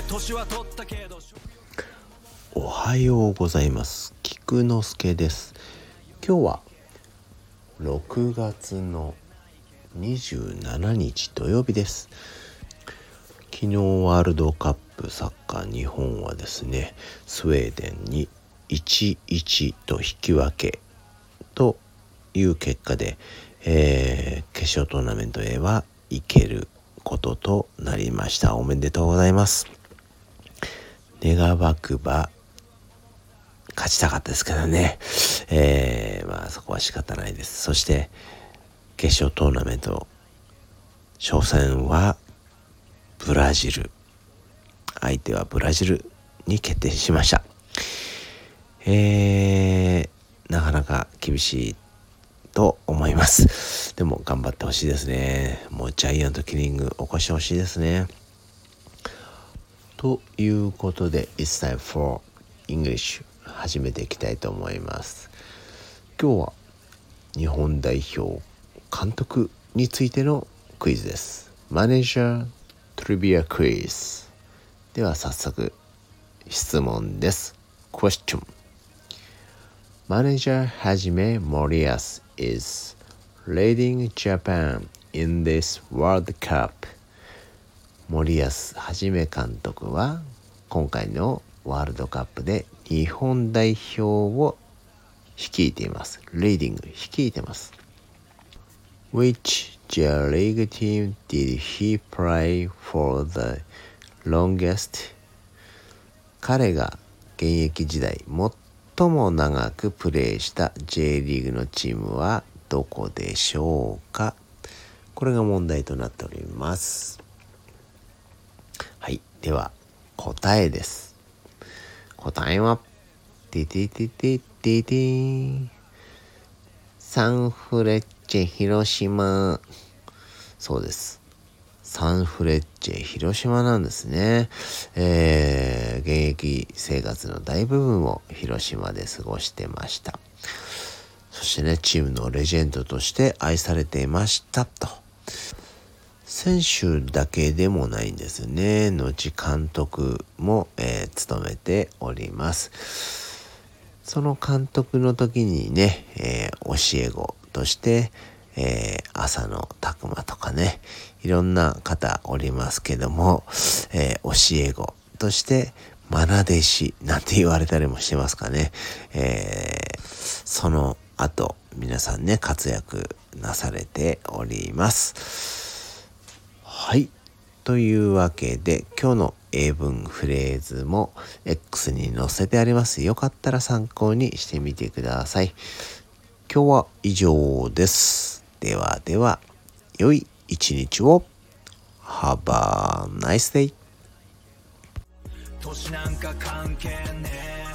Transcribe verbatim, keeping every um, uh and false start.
おはようございます。菊之助です。今日はろくがつのにじゅうしちにち土曜日です。昨日ワールドカップサッカー日本はですね、スウェーデンにいちたいいちと引き分けという結果で、えー、決勝トーナメントへは行けることとなりました。おめでとうございます。願わくば勝ちたかったですけどね、えー、まあそこは仕方ないです。そして決勝トーナメント初戦はブラジル、相手はブラジルに決定しました。えー、なかなか厳しいと思います。でも頑張ってほしいですね。もうジャイアントキリング起こしてほしいですね。ということで It's time for English 始めていきたいと思います。今日は日本代表監督についてのクイズです。マネージャートリビアクイズでは早速質問です。 Question: Manager Hajime Moriyasu is leading Japan in this World Cup. 森保一監督は今回のワールドカップで日本代表を率いています。Leading 率いてます。Which J League team did he play for the longest? 彼が現役時代最も長くプレーした J リーグのチームはどこでしょうか？これが問題となっております。はい、では答えです。答えはティティティティティティサンフレッチェ広島。そうです。サンフレッチェ広島なんですね。えー、現役生活の大部分を広島で過ごしてました。そしてね、チームのレジェンドとして愛されていましたと。選手だけでもないんですね。後監督も、えー、務めております。その監督の時にね、えー、教え子として、えー、浅野拓磨とかね、いろんな方おりますけども、えー、教え子として愛弟子なんて言われたりもしてますかね。えー、その後皆さんね活躍なされております。はい、というわけで今日の英文フレーズも X に載せてあります。よかったら参考にしてみてください。今日は以上です。ではでは良い一日を。Have a nice day。年なんか関係ねえ